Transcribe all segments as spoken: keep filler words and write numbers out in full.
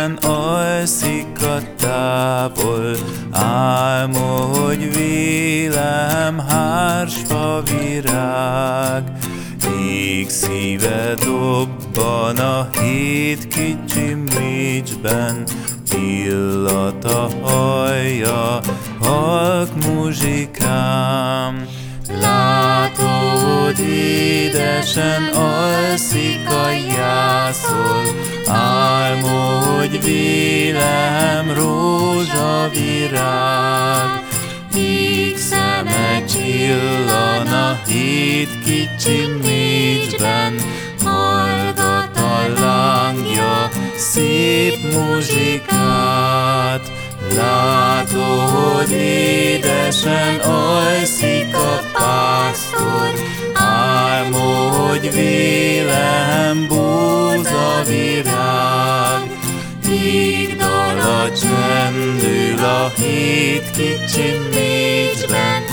édesen alszik a távol, álmodj vélem, hársfa virág. Ég szíve dobban a hét kicsi mécsben, illat a hajja, halk muzsikám. Látod, édesen alszik a jászol, álmodj vélem, rózsavirág. Ég szeme csillan a hét kicsi mécsben, hallgat a lángja szép muzsikát. Látod, édesen alszik a pásztor, álmodj vélem, búzavirág. Jégdala csendül a hét kicsi mécsben,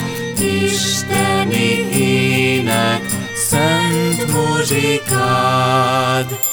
isteni ének, szent muzsikád.